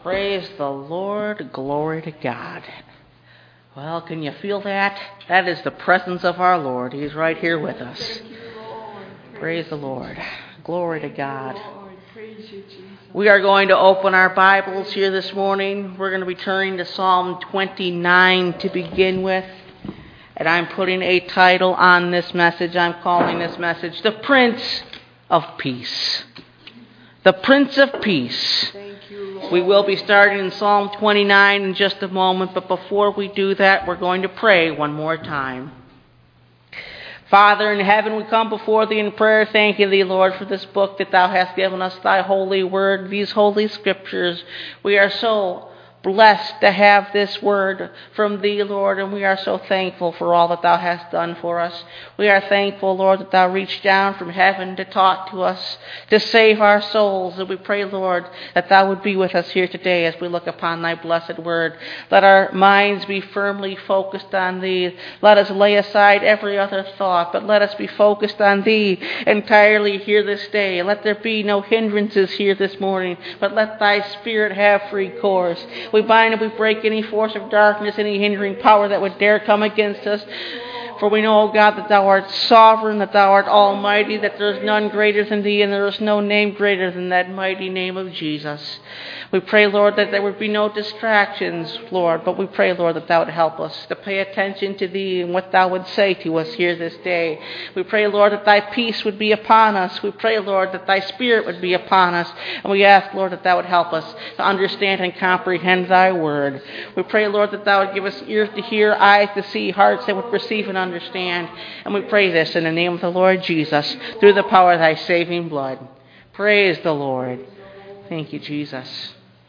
Praise the Lord. Glory to God. Well, can you feel that? That is the presence of our Lord. He's right here with us. Praise the Lord. Glory to God. We are going to open our Bibles here this morning. We're going to be turning to Psalm 29 to begin with. And I'm putting a title on this message. I'm calling this message, The Prince of Peace. The Prince of Peace. We will be starting in Psalm 29 in just a moment, but before we do that, we're going to pray one more time. Father in heaven, we come before Thee in prayer, thanking Thee, Lord, for this book that Thou hast given us, Thy holy word, these holy scriptures. We are so blessed to have this word from Thee, Lord, and we are so thankful for all that Thou hast done for us. We are thankful, Lord, that Thou reached down from heaven to talk to us, to save our souls. And we pray, Lord, that Thou would be with us here today as we look upon Thy blessed word. Let our minds be firmly focused on Thee. Let us lay aside every other thought, but let us be focused on Thee entirely here this day. Let there be no hindrances here this morning, but let Thy Spirit have free course. We bind and we break any force of darkness, any hindering power that would dare come against us. For we know, O God, that Thou art sovereign, that Thou art almighty, that there is none greater than Thee, and there is no name greater than that mighty name of Jesus. We pray, Lord, that there would be no distractions, Lord, but we pray, Lord, that Thou would help us to pay attention to Thee and what Thou would say to us here this day. We pray, Lord, that Thy peace would be upon us. We pray, Lord, that Thy Spirit would be upon us. And we ask, Lord, that Thou would help us to understand and comprehend Thy word. We pray, Lord, that Thou would give us ears to hear, eyes to see, hearts that would perceive and understand. And we pray this in the name of the Lord Jesus, through the power of Thy saving blood. Praise the Lord. Thank you, Jesus.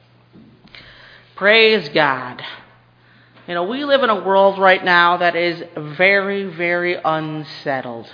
Praise God. You know, we live in a world right now that is very, very unsettled.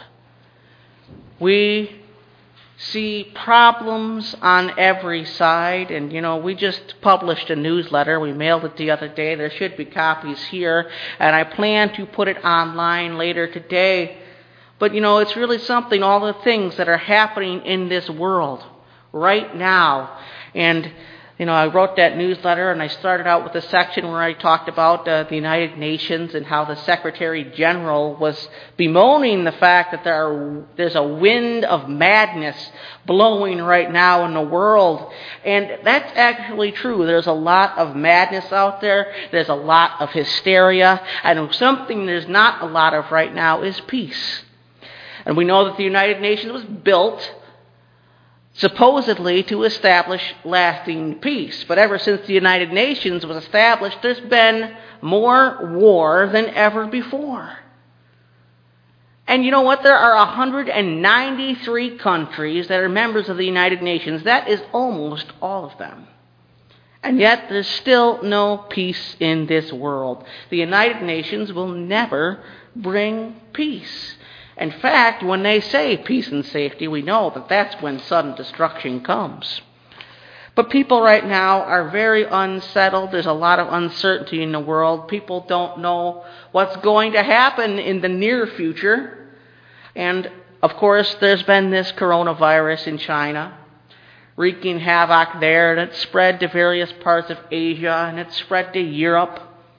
We see problems on every side, and, you know, we just published a newsletter. We mailed it the other day. There should be copies here, and I plan to put it online later today. But, you know, it's really something, all the things that are happening in this world right now. And you know, I wrote that newsletter, and I started out with a section where I talked about the United Nations and how the Secretary General was bemoaning the fact that there's a wind of madness blowing right now in the world. And that's actually true. There's a lot of madness out there. There's a lot of hysteria. And something there's not a lot of right now is peace. And we know that the United Nations was built supposedly to establish lasting peace. But ever since the United Nations was established, there's been more war than ever before. And you know what? There are 193 countries that are members of the United Nations. That is almost all of them. And yet there's still no peace in this world. The United Nations will never bring peace. In fact, when they say peace and safety, we know that that's when sudden destruction comes. But people right now are very unsettled. There's a lot of uncertainty in the world. People don't know what's going to happen in the near future. And, of course, there's been this coronavirus in China, wreaking havoc there, and it's spread to various parts of Asia, and it's spread to Europe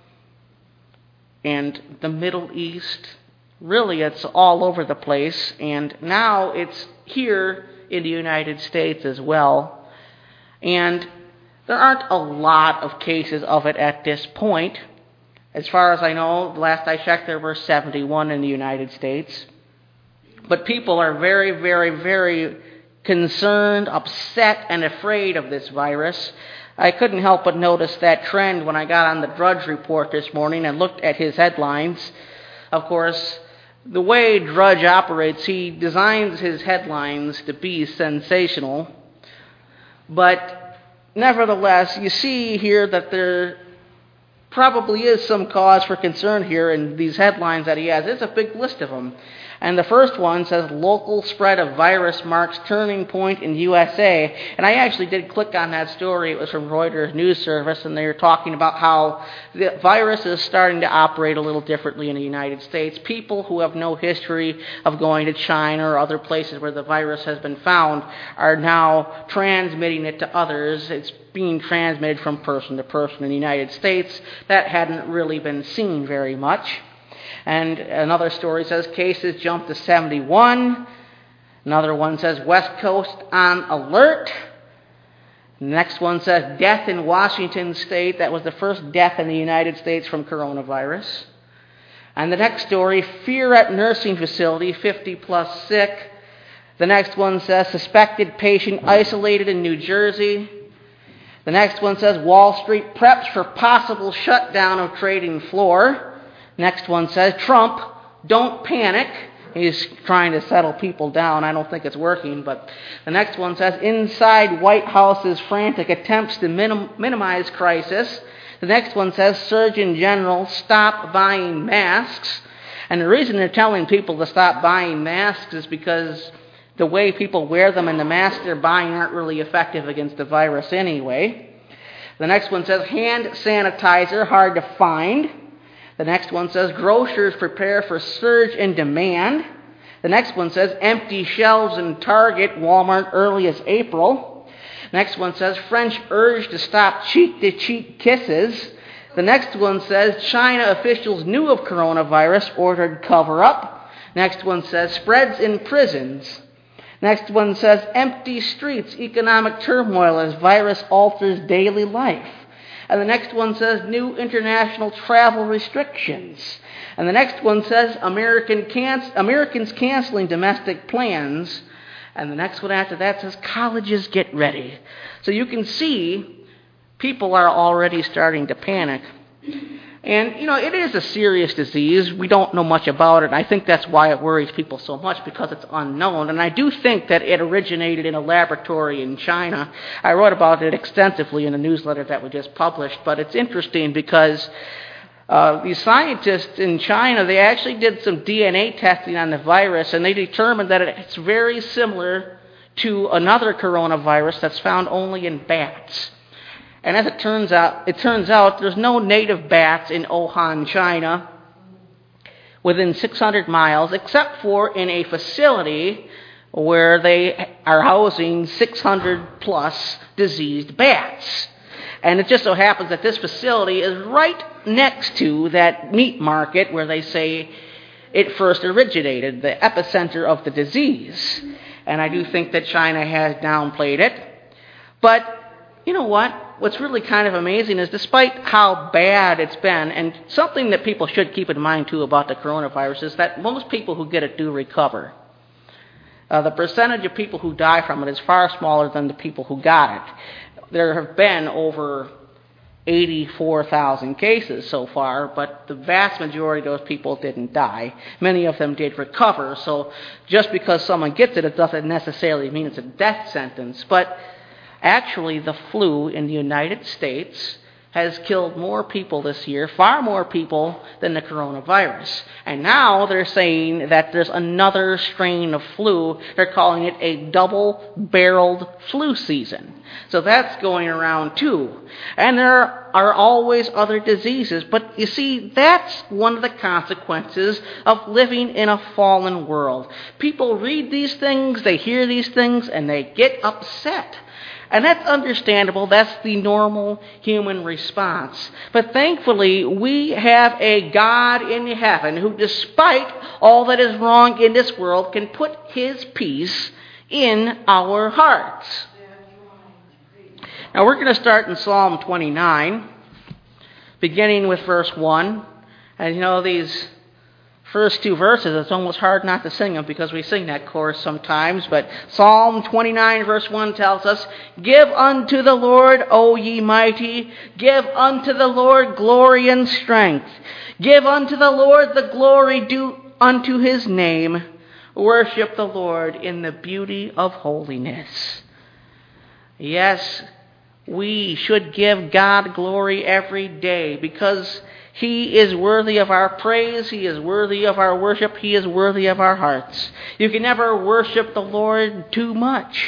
and the Middle East. Really, it's all over the place, and now it's here in the United States as well. And there aren't a lot of cases of it at this point. As far as I know, last I checked, there were 71 in the United States. But people are very, very, very concerned, upset, and afraid of this virus. I couldn't help but notice that trend when I got on the Drudge Report this morning and looked at his headlines. Of course, the way Drudge operates, he designs his headlines to be sensational. But nevertheless, you see here that there probably is some cause for concern here in these headlines that he has. It's a big list of them. And the first one says, local spread of virus marks turning point in USA. And I actually did click on that story. It was from Reuters News Service, and they were talking about how the virus is starting to operate a little differently in the United States. People who have no history of going to China or other places where the virus has been found are now transmitting it to others. It's being transmitted from person to person in the United States. That hadn't really been seen very much. And another story says cases jump to 71. Another one says West Coast on alert. The next one says death in Washington State. That was the first death in the United States from coronavirus. And the next story, fear at nursing facility, 50 plus sick. The next one says suspected patient isolated in New Jersey. The next one says Wall Street preps for possible shutdown of trading floor. Next one says, Trump, don't panic. He's trying to settle people down. I don't think it's working. But the next one says, inside White House's frantic attempts to minimize crisis. The next one says, Surgeon General, stop buying masks. And the reason they're telling people to stop buying masks is because the way people wear them and the masks they're buying aren't really effective against the virus anyway. The next one says, hand sanitizer, hard to find. The next one says, grocers prepare for surge in demand. The next one says, empty shelves in Target, Walmart, early as April. Next one says, French urge to stop cheek-to-cheek kisses. The next one says, China officials knew of coronavirus, ordered cover-up. Next one says, spreads in prisons. Next one says, empty streets, economic turmoil as virus alters daily life. And the next one says, new international travel restrictions. And the next one says, Americans canceling domestic plans. And the next one after that says, colleges get ready. So you can see people are already starting to panic. And, it is a serious disease. We don't know much about it. And I think that's why it worries people so much, because it's unknown. And I do think that it originated in a laboratory in China. I wrote about it extensively in a newsletter that we just published. But it's interesting because these scientists in China, they actually did some DNA testing on the virus, and they determined that it's very similar to another coronavirus that's found only in bats. And as it turns out there's no native bats in Wuhan, China, within 600 miles, except for in a facility where they are housing 600 plus diseased bats. And it just so happens that this facility is right next to that meat market where they say it first originated, the epicenter of the disease. And I do think that China has downplayed it. But you know what? What's really kind of amazing is despite how bad it's been, and something that people should keep in mind too about the coronavirus is that most people who get it do recover. The percentage of people who die from it is far smaller than the people who got it. There have been over 84,000 cases so far, but the vast majority of those people didn't die. Many of them did recover, so just because someone gets it, it doesn't necessarily mean it's a death sentence. But actually, the flu in the United States has killed more people this year, far more people than the coronavirus. And now they're saying that there's another strain of flu. They're calling it a double-barreled flu season. So that's going around too. And there are always other diseases. But you see, that's one of the consequences of living in a fallen world. People read these things, they hear these things, and they get upset. And that's understandable. That's the normal human response. But thankfully, we have a God in heaven who, despite all that is wrong in this world, can put his peace in our hearts. Now we're going to start in Psalm 29, beginning with verse 1. And these first two verses, it's almost hard not to sing them because we sing that chorus sometimes. But Psalm 29 verse 1 tells us, give unto the Lord, O ye mighty, give unto the Lord glory and strength. Give unto the Lord the glory due unto his name. Worship the Lord in the beauty of holiness. Yes, we should give God glory every day because He is worthy of our praise. He is worthy of our worship. He is worthy of our hearts. You can never worship the Lord too much.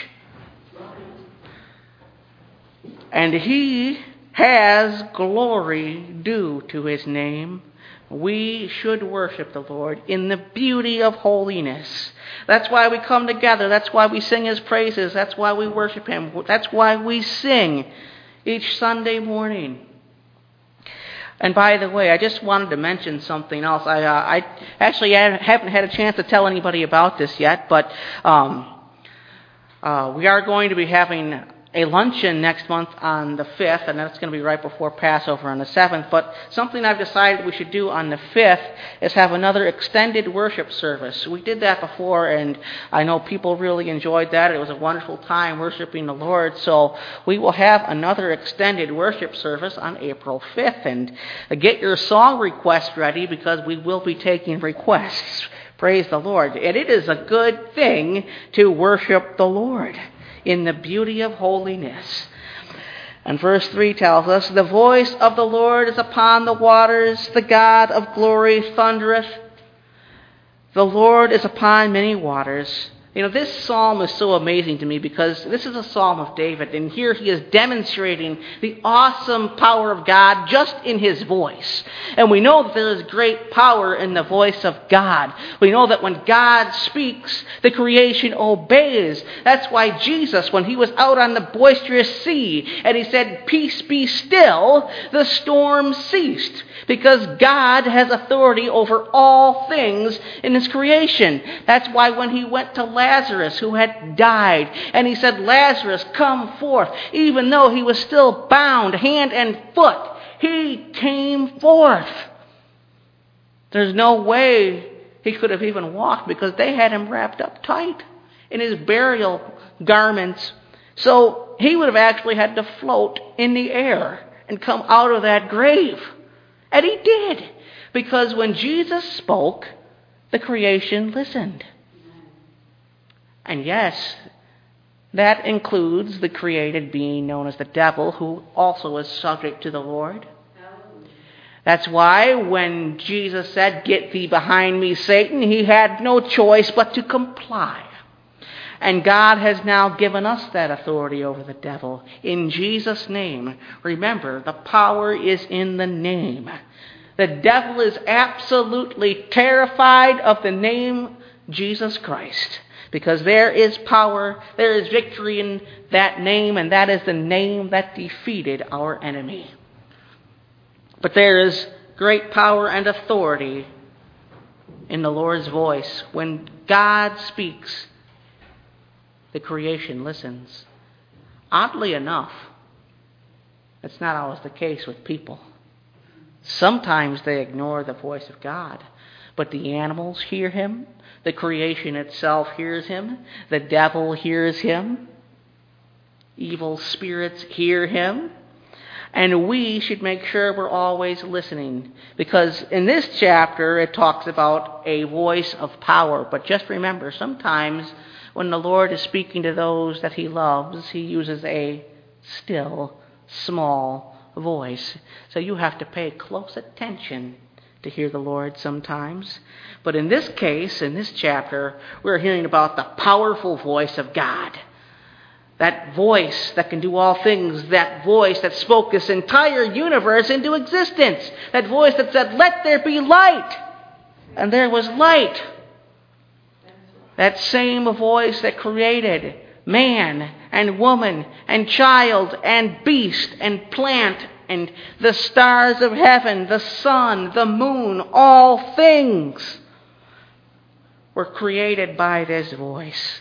And He has glory due to His name. We should worship the Lord in the beauty of holiness. That's why we come together. That's why we sing His praises. That's why we worship Him. That's why we sing each Sunday morning. And by the way, I just wanted to mention something else. I actually haven't had a chance to tell anybody about this yet, but we are going to be having a luncheon next month on the 5th, and that's going to be right before Passover on the 7th. But something I've decided we should do on the 5th is have another extended worship service. We did that before, and I know people really enjoyed that. It was a wonderful time worshiping the Lord. So we will have another extended worship service on April 5th. And get your song requests ready, because we will be taking requests. Praise the Lord. And it is a good thing to worship the Lord in the beauty of holiness. And verse 3 tells us, the voice of the Lord is upon the waters, the God of glory thundereth. The Lord is upon many waters. You know, this psalm is so amazing to me because this is a psalm of David, and here he is demonstrating the awesome power of God just in his voice. And we know that there is great power in the voice of God. We know that when God speaks, the creation obeys. That's why Jesus, when he was out on the boisterous sea, and he said, "Peace, be still," the storm ceased. Because God has authority over all things in His creation. That's why when He went to Lazarus, who had died, and He said, "Lazarus, come forth," even though he was still bound hand and foot, he came forth. There's no way he could have even walked because they had him wrapped up tight in his burial garments. So he would have actually had to float in the air and come out of that grave. And he did, because when Jesus spoke, the creation listened. And yes, that includes the created being known as the devil, who also is subject to the Lord. That's why when Jesus said, "Get thee behind me, Satan," he had no choice but to comply. And God has now given us that authority over the devil in Jesus' name. Remember, the power is in the name. The devil is absolutely terrified of the name Jesus Christ, because there is power, there is victory in that name, and that is the name that defeated our enemy. But there is great power and authority in the Lord's voice. When God speaks, the creation listens. Oddly enough, it's not always the case with people. Sometimes they ignore the voice of God, but the animals hear Him, the creation itself hears Him, the devil hears Him, evil spirits hear Him, and we should make sure we're always listening, because in this chapter it talks about a voice of power. But just remember, sometimes when the Lord is speaking to those that He loves, He uses a still, small voice. So you have to pay close attention to hear the Lord sometimes. But in this case, in this chapter, we're hearing about the powerful voice of God. That voice that can do all things. That voice that spoke this entire universe into existence. That voice that said, "Let there be light." And there was light. That same voice that created man and woman and child and beast and plant and the stars of heaven, the sun, the moon, all things were created by this voice.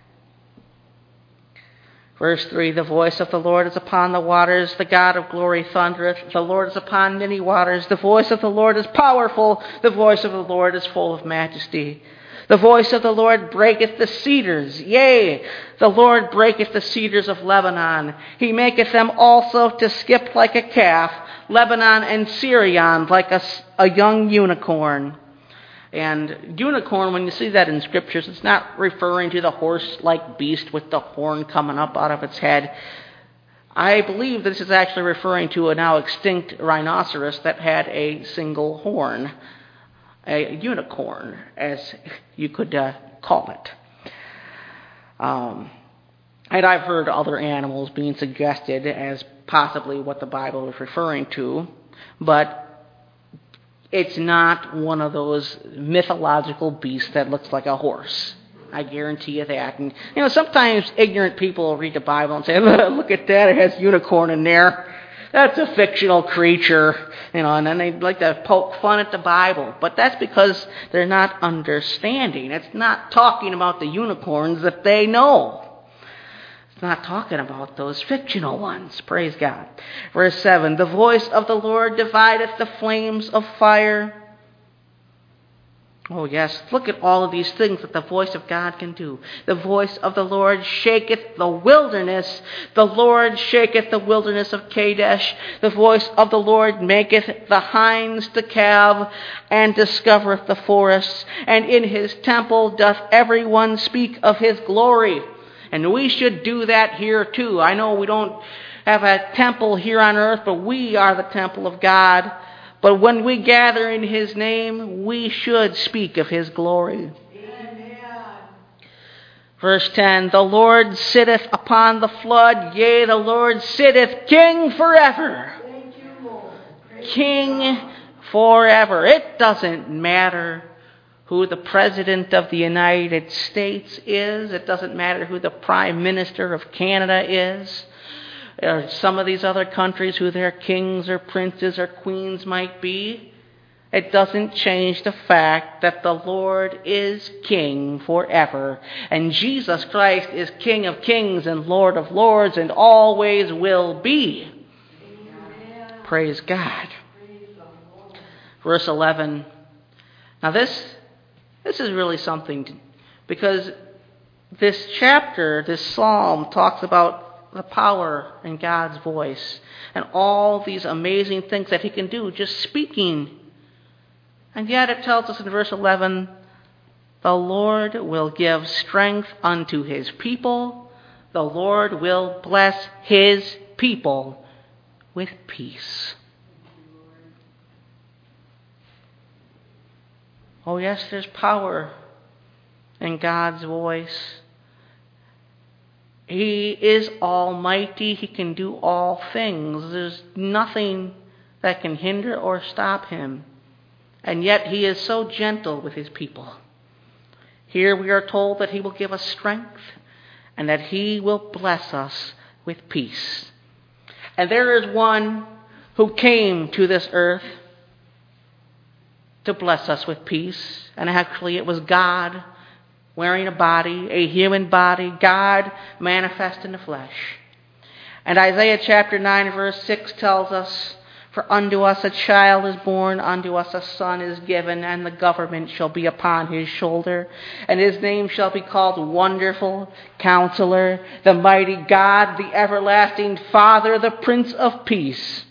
Verse 3, the voice of the Lord is upon the waters, the God of glory thundereth, the Lord is upon many waters, the voice of the Lord is powerful, the voice of the Lord is full of majesty. The voice of the Lord breaketh the cedars. Yea, the Lord breaketh the cedars of Lebanon. He maketh them also to skip like a calf, Lebanon and Syrian like a young unicorn. And unicorn, when you see that in scriptures, it's not referring to the horse-like beast with the horn coming up out of its head. I believe this is actually referring to a now extinct rhinoceros that had a single horn, a unicorn, as you could call it. And I've heard other animals being suggested as possibly what the Bible is referring to, but it's not one of those mythological beasts that looks like a horse. I guarantee you that. And, sometimes ignorant people will read the Bible and say, look at that, it has unicorn in there. That's a fictional creature. And then they like to poke fun at the Bible. But that's because they're not understanding. It's not talking about the unicorns that they know. It's not talking about those fictional ones. Praise God. Verse 7, the voice of the Lord divideth the flames of fire. Oh yes, look at all of these things that the voice of God can do. The voice of the Lord shaketh the wilderness. The Lord shaketh the wilderness of Kadesh. The voice of the Lord maketh the hinds to calve, and discovereth the forests. And in his temple doth every one speak of his glory. And we should do that here too. I know we don't have a temple here on earth, but we are the temple of God. But when we gather in his name, we should speak of his glory. Amen. Verse 10, the Lord sitteth upon the flood, yea, the Lord sitteth king forever. Thank you, Lord. King forever. It doesn't matter who the President of the United States is. It doesn't matter who the Prime Minister of Canada is. Or some of these other countries who their kings or princes or queens might be. It doesn't change the fact that the Lord is King forever. And Jesus Christ is King of kings and Lord of lords and always will be. Amen. Praise God. Verse 11. Now this is really something, because this chapter, this psalm, talks about the power in God's voice and all these amazing things that he can do just speaking. And yet it tells us in verse 11, the Lord will give strength unto his people. The Lord will bless his people with peace. Oh yes, there's power in God's voice. He is almighty. He can do all things. There's nothing that can hinder or stop him. And yet he is so gentle with his people. Here we are told that he will give us strength and that he will bless us with peace. And there is one who came to this earth to bless us with peace. And actually it was God wearing a body, a human body, God manifest in the flesh. And Isaiah chapter 9 verse 6 tells us, for unto us a child is born, unto us a son is given, and the government shall be upon his shoulder. And his name shall be called Wonderful, Counselor, the Mighty God, the Everlasting Father, the Prince of Peace.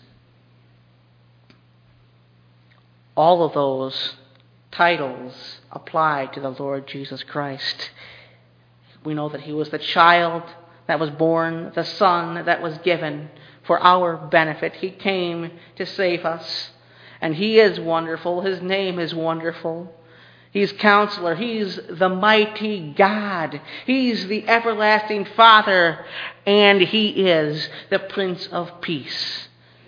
All of those titles apply to the Lord Jesus Christ. We know that he was the child that was born, the son that was given for our benefit. He came to save us. And he is wonderful. His name is wonderful. He's Counselor. He's the mighty God. He's the everlasting Father. And he is the Prince of Peace.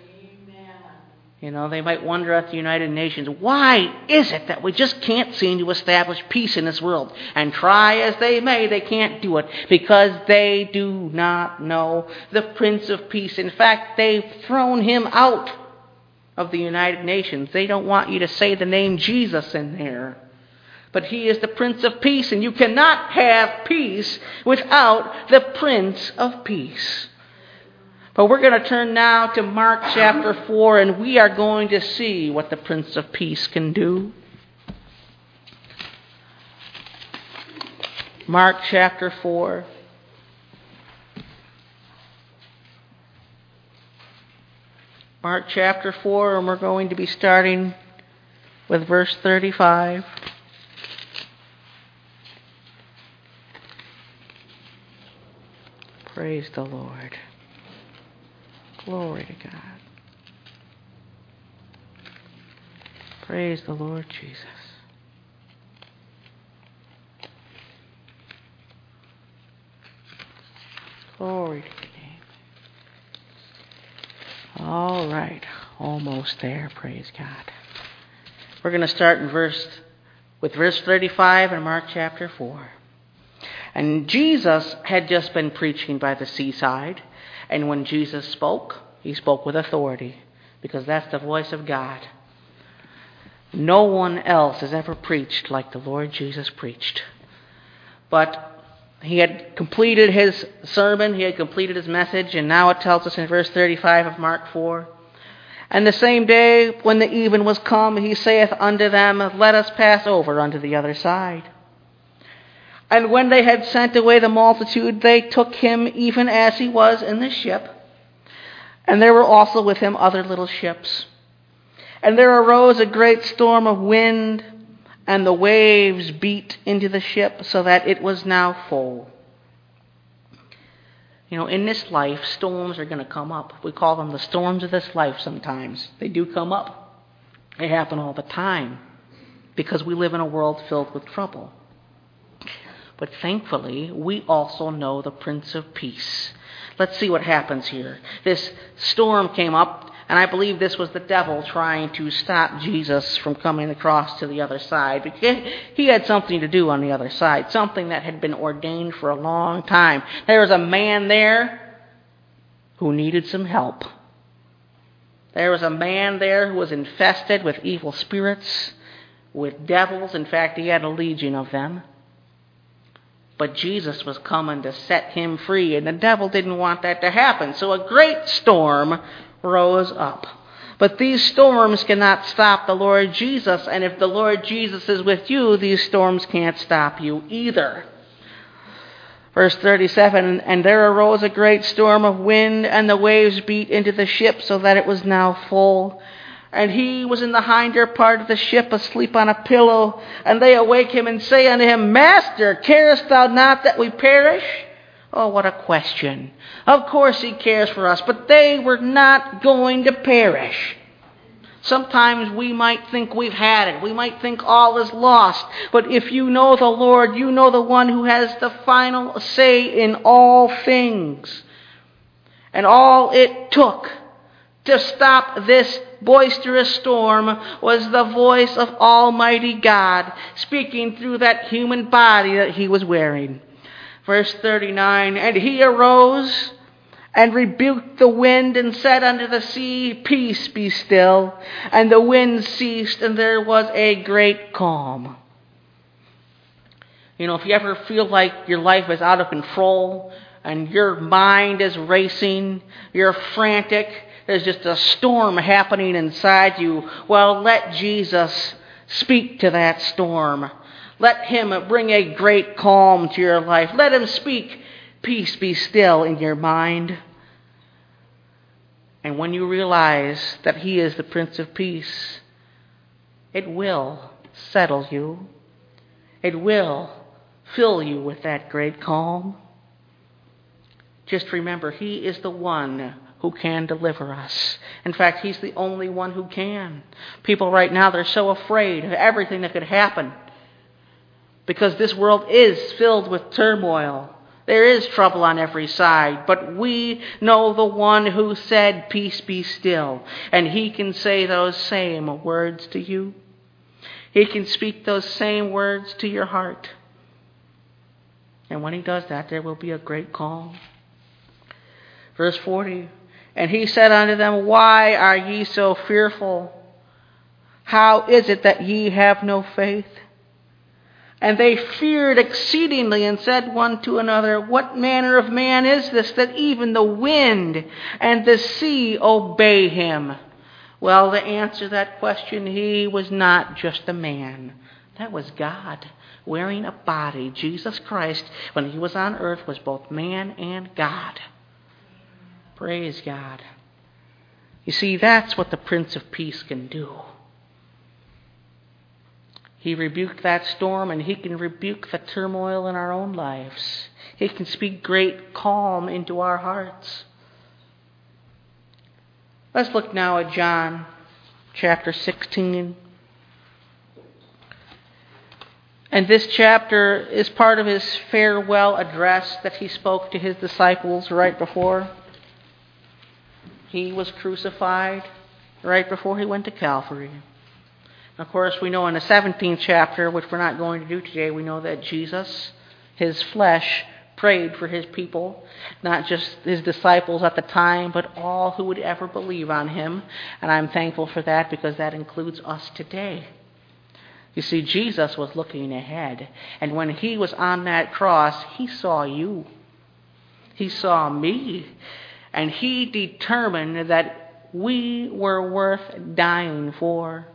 They might wonder at the United Nations, why is it that we just can't seem to establish peace in this world? And try as they may, they can't do it because they do not know the Prince of Peace. In fact, they've thrown him out of the United Nations. They don't want you to say the name Jesus in there. But he is the Prince of Peace, and you cannot have peace without the Prince of Peace. But we're going to turn now to Mark chapter 4, and we are going to see what the Prince of Peace can do. Mark chapter 4. Mark chapter 4, and we're going to be starting with verse 35. Praise the Lord. Glory to God. Praise the Lord Jesus. Glory to your name. All right. Almost there. Praise God. We're going to start with verse 35 in Mark chapter 4. And Jesus had just been preaching by the seaside. And when Jesus spoke, he spoke with authority, because that's the voice of God. No one else has ever preached like the Lord Jesus preached. But he had completed his sermon, he had completed his message, and now it tells us in verse 35 of Mark 4, "And the same day when the even was come, he saith unto them, Let us pass over unto the other side. And when they had sent away the multitude, they took him even as he was in the ship. And there were also with him other little ships. And there arose a great storm of wind, and the waves beat into the ship, so that it was now full." You know, in this life, storms are going to come up. We call them the storms of this life sometimes. They do come up. They happen all the time, because we live in a world filled with trouble. But thankfully, we also know the Prince of Peace. Let's see what happens here. This storm came up, and I believe this was the devil trying to stop Jesus from coming across to the other side. Because he had something to do on the other side, something that had been ordained for a long time. There was a man there who needed some help. There was a man there who was infested with evil spirits, with devils. In fact, he had a legion of them. But Jesus was coming to set him free, and the devil didn't want that to happen. So a great storm rose up. But these storms cannot stop the Lord Jesus, and if the Lord Jesus is with you, these storms can't stop you either. Verse 37, "And there arose a great storm of wind, and the waves beat into the ship, so that it was now full. And he was in the hinder part of the ship, asleep on a pillow. And they awake him and say unto him, Master, carest thou not that we perish?" Oh, what a question. Of course he cares for us, but they were not going to perish. Sometimes we might think we've had it. We might think all is lost. But if you know the Lord, you know the one who has the final say in all things. And all it took to stop this boisterous storm was the voice of Almighty God speaking through that human body that he was wearing. Verse 39, "And he arose and rebuked the wind and said unto the sea, Peace, be still. And the wind ceased, and there was a great calm." You know, if you ever feel like your life is out of control and your mind is racing, you're frantic, there's just a storm happening inside you, well, let Jesus speak to that storm. Let him bring a great calm to your life. Let him speak, "Peace, be still," in your mind. And when you realize that he is the Prince of Peace, it will settle you. It will fill you with that great calm. Just remember, he is the one who can deliver us. In fact, he's the only one who can. People right now, they're so afraid of everything that could happen, because this world is filled with turmoil. There is trouble on every side, but we know the one who said, "Peace, be still." And he can say those same words to you. He can speak those same words to your heart. And when he does that, there will be a great calm. Verse 40, "And he said unto them, Why are ye so fearful? How is it that ye have no faith? And they feared exceedingly and said one to another, What manner of man is this, that even the wind and the sea obey him? Well, to answer that question, he was not just a man. That was God wearing a body. Jesus Christ, when he was on earth, was both man and God. Praise God. You see, that's what the Prince of Peace can do. He rebuked that storm, and he can rebuke the turmoil in our own lives. He can speak great calm into our hearts. Let's look now at John chapter 16. And this chapter is part of his farewell address that he spoke to his disciples right before he was crucified, right before he went to Calvary. Of course, we know in the 17th chapter, which we're not going to do today, we know that Jesus, his flesh, prayed for his people, not just his disciples at the time, but all who would ever believe on him. And I'm thankful for that because that includes us today. You see, Jesus was looking ahead. And when he was on that cross, he saw you. He saw me. And he determined that we were worth dying for.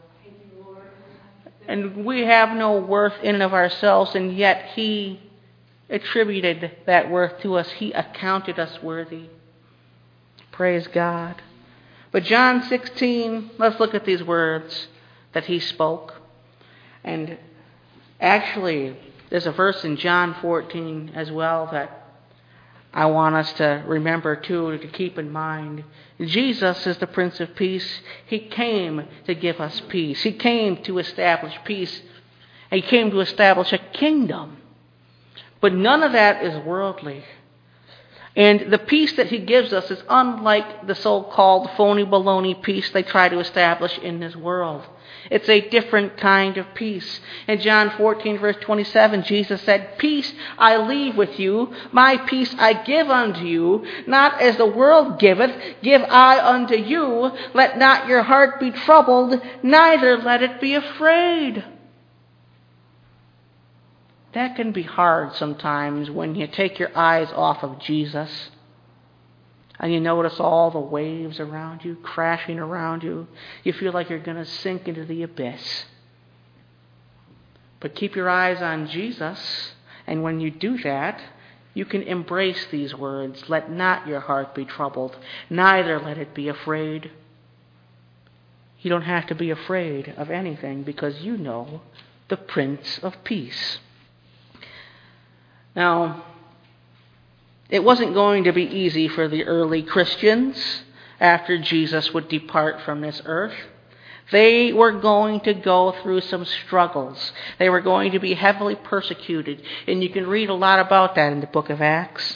And we have no worth in and of ourselves, and yet he attributed that worth to us. He accounted us worthy. Praise God. But John 16, let's look at these words that he spoke. And actually, there's a verse in John 14 as well that I want us to remember too, to keep in mind. Jesus is the Prince of Peace. He came to give us peace. He came to establish peace. He came to establish a kingdom. But none of that is worldly. And the peace that he gives us is unlike the so-called phony baloney peace they try to establish in this world. It's a different kind of peace. In John 14, verse 27, Jesus said, "Peace I leave with you, my peace I give unto you. Not as the world giveth, give I unto you. Let not your heart be troubled, neither let it be afraid." That can be hard sometimes when you take your eyes off of Jesus and you notice all the waves around you, crashing around you. You feel like you're going to sink into the abyss. But keep your eyes on Jesus, and when you do that, you can embrace these words. Let not your heart be troubled, neither let it be afraid. You don't have to be afraid of anything because you know the Prince of Peace. Now, it wasn't going to be easy for the early Christians after Jesus would depart from this earth. They were going to go through some struggles. They were going to be heavily persecuted. And you can read a lot about that in the book of Acts.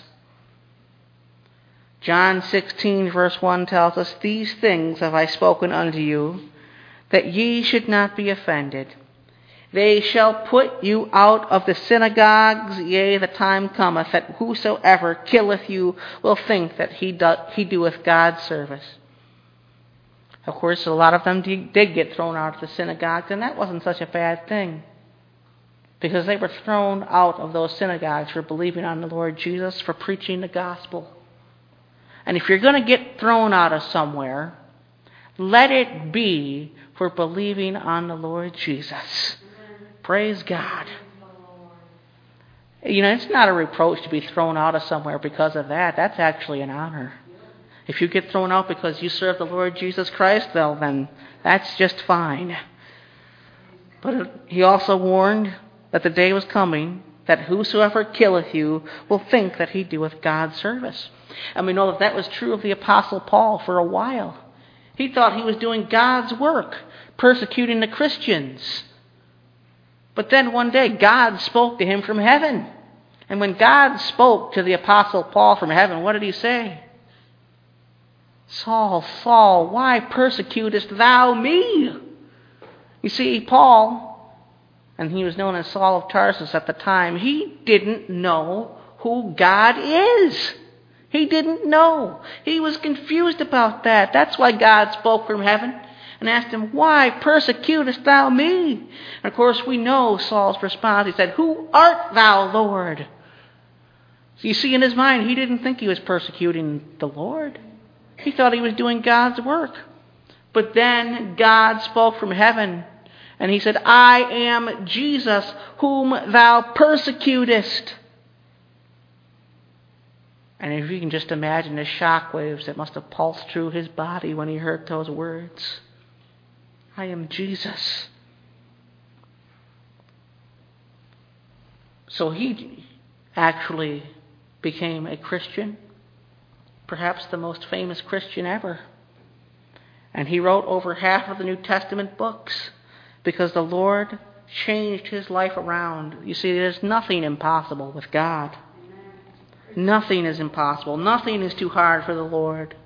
John 16, verse 1 tells us, "These things have I spoken unto you, that ye should not be offended. They shall put you out of the synagogues, yea, the time cometh, that whosoever killeth you will think that he doeth God's service." Of course, a lot of them did get thrown out of the synagogues, and that wasn't such a bad thing, because they were thrown out of those synagogues for believing on the Lord Jesus, for preaching the gospel. And if you're going to get thrown out of somewhere, let it be for believing on the Lord Jesus. Praise God. You know, it's not a reproach to be thrown out of somewhere because of that. That's actually an honor. If you get thrown out because you serve the Lord Jesus Christ, well, then that's just fine. But he also warned that the day was coming that whosoever killeth you will think that he doeth God's service. And we know that that was true of the Apostle Paul for a while. He thought he was doing God's work, persecuting the Christians. But then one day, God spoke to him from heaven. And when God spoke to the Apostle Paul from heaven, what did he say? "Saul, Saul, why persecutest thou me?" You see, Paul, and he was known as Saul of Tarsus at the time, he didn't know who God is. He didn't know. He was confused about that. That's why God spoke from heaven and asked him, "Why persecutest thou me?" And of course, we know Saul's response. He said, "Who art thou, Lord?" So you see, in his mind, he didn't think he was persecuting the Lord. He thought he was doing God's work. But then God spoke from heaven, and he said, "I am Jesus, whom thou persecutest." And if you can just imagine the shock waves that must have pulsed through his body when he heard those words. I am Jesus. So he actually became a Christian, perhaps the most famous Christian ever. And he wrote over half of the New Testament books because the Lord changed his life around. You see, there's nothing impossible with God. Nothing is impossible. Nothing is too hard for the Lord.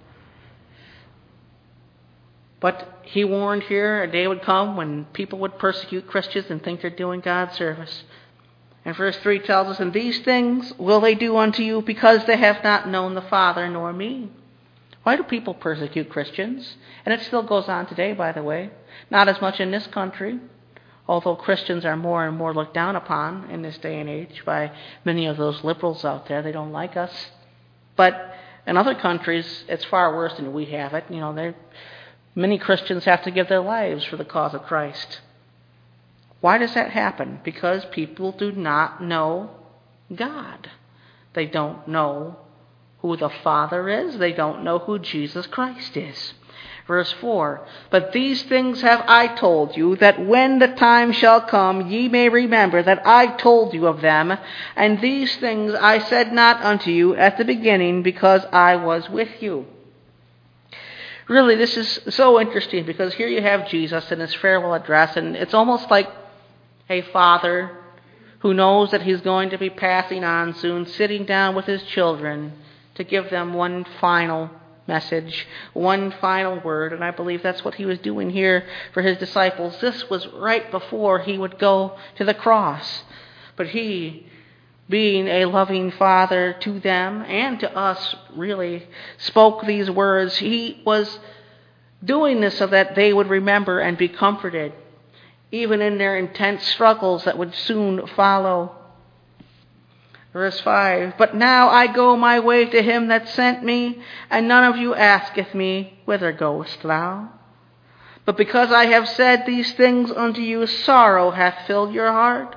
But he warned here a day would come when people would persecute Christians and think they're doing God's service. And verse 3 tells us, "And these things will they do unto you because they have not known the Father nor me." Why do people persecute Christians? And it still goes on today, by the way. Not as much in this country, although Christians are more and more looked down upon in this day and age by many of those liberals out there. They don't like us. But in other countries, it's far worse than we have it. Many Christians have to give their lives for the cause of Christ. Why does that happen? Because people do not know God. They don't know who the Father is. They don't know who Jesus Christ is. Verse 4, "But these things have I told you, that when the time shall come, ye may remember that I told you of them. And these things I said not unto you at the beginning, because I was with you." Really, this is so interesting, because here you have Jesus in his farewell address, and it's almost like a father who knows that he's going to be passing on soon, sitting down with his children to give them one final message, one final word. And I believe that's what he was doing here for his disciples. This was right before he would go to the cross. But he, being a loving father to them and to us, really spoke these words. He was doing this so that they would remember and be comforted, even in their intense struggles that would soon follow. Verse 5, "But now I go my way to him that sent me, and none of you asketh me, Whither goest thou? But because I have said these things unto you, sorrow hath filled your heart."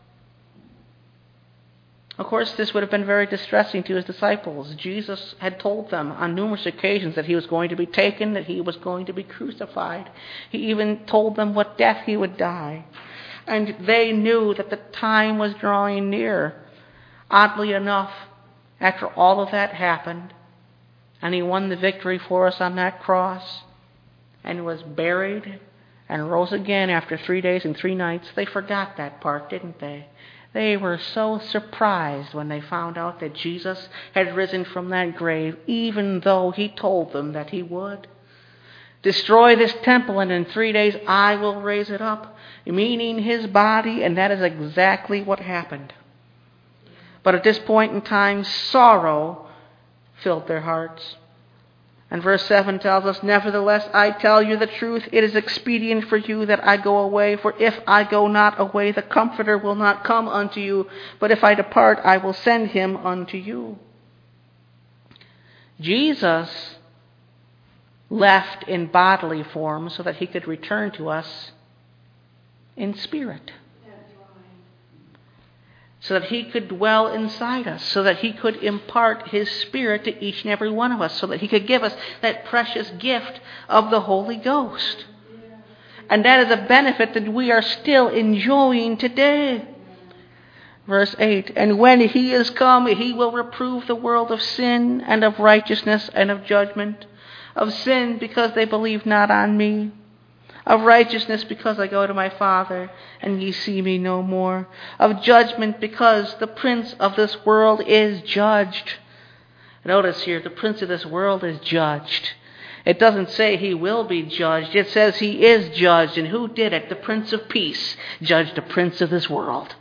Of course, this would have been very distressing to his disciples. Jesus had told them on numerous occasions that he was going to be taken, that he was going to be crucified. He even told them what death he would die. And they knew that the time was drawing near. Oddly enough, after all of that happened, and he won the victory for us on that cross, and was buried and rose again after 3 days and 3 nights, they forgot that part, didn't they? They were so surprised when they found out that Jesus had risen from that grave, even though he told them that he would. "Destroy this temple, and in 3 days I will raise it up," meaning his body, and that is exactly what happened. But at this point in time, sorrow filled their hearts. And verse 7 tells us, "Nevertheless, I tell you the truth, it is expedient for you that I go away. For if I go not away, the Comforter will not come unto you. But if I depart, I will send him unto you." Jesus left in bodily form so that he could return to us in spirit. So that he could dwell inside us, so that he could impart his Spirit to each and every one of us, so that he could give us that precious gift of the Holy Ghost. And that is a benefit that we are still enjoying today. Verse 8, "And when he is come, he will reprove the world of sin and of righteousness and of judgment. Of sin, because they believe not on me. Of righteousness, because I go to my Father, and ye see me no more. Of judgment, because the prince of this world is judged." Notice here, the prince of this world is judged. It doesn't say he will be judged. It says he is judged. And who did it? The Prince of Peace judged the prince of this world.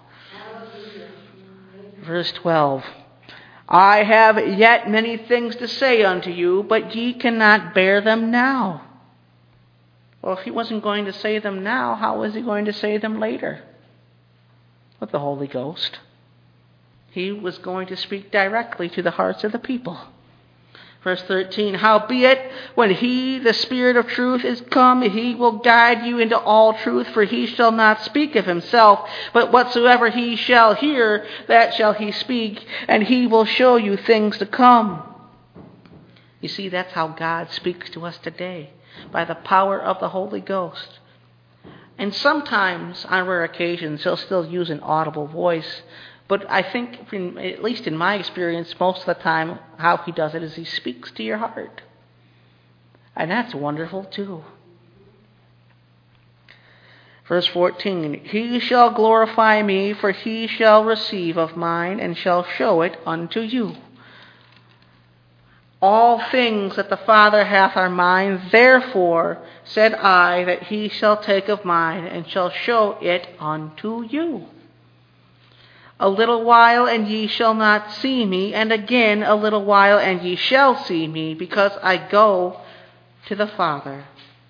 Verse 12, "I have yet many things to say unto you, but ye cannot bear them now." Well, if he wasn't going to say them now, how was he going to say them later? With the Holy Ghost. He was going to speak directly to the hearts of the people. Verse 13, "Howbeit, when he, the Spirit of truth, is come, he will guide you into all truth, for he shall not speak of himself, but whatsoever he shall hear, that shall he speak, and he will show you things to come." You see, that's how God speaks to us today, by the power of the Holy Ghost. And sometimes, on rare occasions, he'll still use an audible voice. But I think, at least in my experience, most of the time, how he does it is he speaks to your heart. And that's wonderful too. Verse 14, he shall glorify me, for he shall receive of mine, and shall show it unto you. All things that the Father hath are mine, therefore said I that he shall take of mine, and shall show it unto you. A little while, and ye shall not see me, and again a little while, and ye shall see me, because I go to the Father.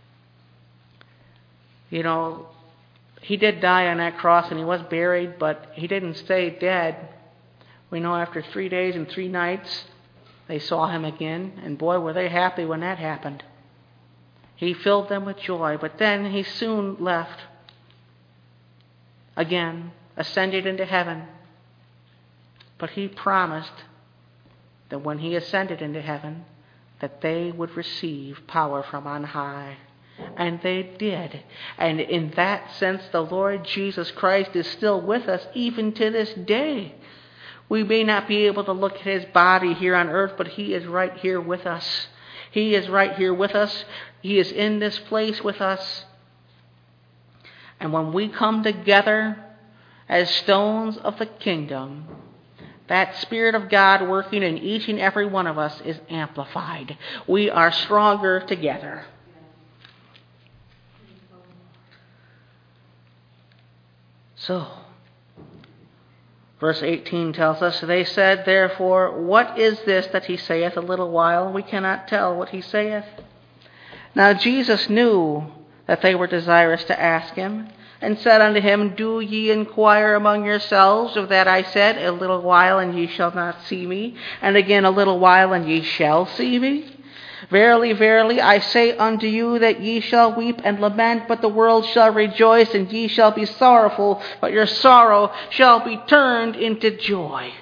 You know, he did die on that cross, and he was buried, but he didn't stay dead. We know after 3 days and 3 nights, they saw him again, and boy, were they happy when that happened. He filled them with joy, but then he soon left. Again, ascended into heaven. But he promised that when he ascended into heaven, that they would receive power from on high. And they did. And in that sense, the Lord Jesus Christ is still with us even to this day. We may not be able to look at his body here on earth, but he is right here with us. He is right here with us. He is in this place with us. And when we come together as stones of the kingdom, that Spirit of God working in each and every one of us is amplified. We are stronger together. So, verse 18 tells us, they said, therefore, what is this that he saith a little while? We cannot tell what he saith. Now Jesus knew that they were desirous to ask him, and said unto him, do ye inquire among yourselves of that I said, a little while, and ye shall not see me, and again a little while, and ye shall see me? Verily, verily, I say unto you that ye shall weep and lament, but the world shall rejoice, and ye shall be sorrowful, but your sorrow shall be turned into joy.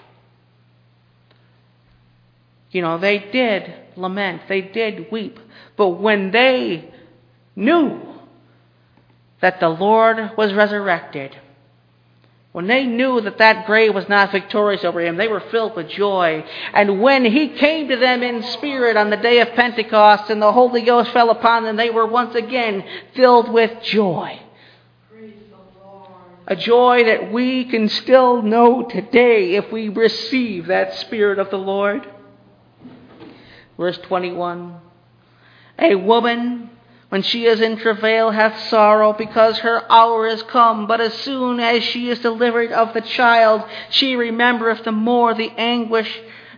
You know, they did lament, they did weep, but when they knew that the Lord was resurrected, when they knew that that grave was not victorious over him, they were filled with joy. And when he came to them in spirit on the day of Pentecost and the Holy Ghost fell upon them, they were once again filled with joy. Praise the Lord. A joy that we can still know today if we receive that Spirit of the Lord. Verse 21, a woman, when she is in travail, hath sorrow, because her hour is come. But as soon as she is delivered of the child, she remembereth no more the anguish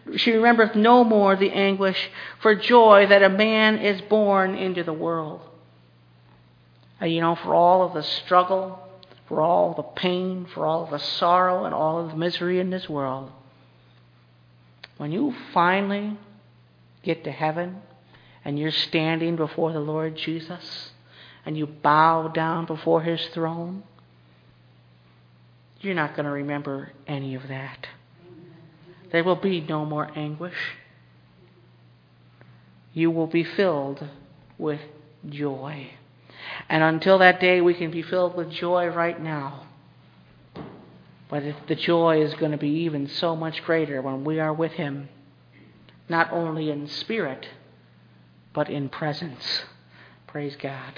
for joy that a man is born into the world. And you know, for all of the struggle, for all the pain, for all of the sorrow, and all of the misery in this world, when you finally get to heaven, and you're standing before the Lord Jesus, and you bow down before his throne, you're not going to remember any of that. There will be no more anguish. You will be filled with joy. And until that day, we can be filled with joy right now. But the joy is going to be even so much greater when we are with him, not only in spirit, but in presence. Praise God.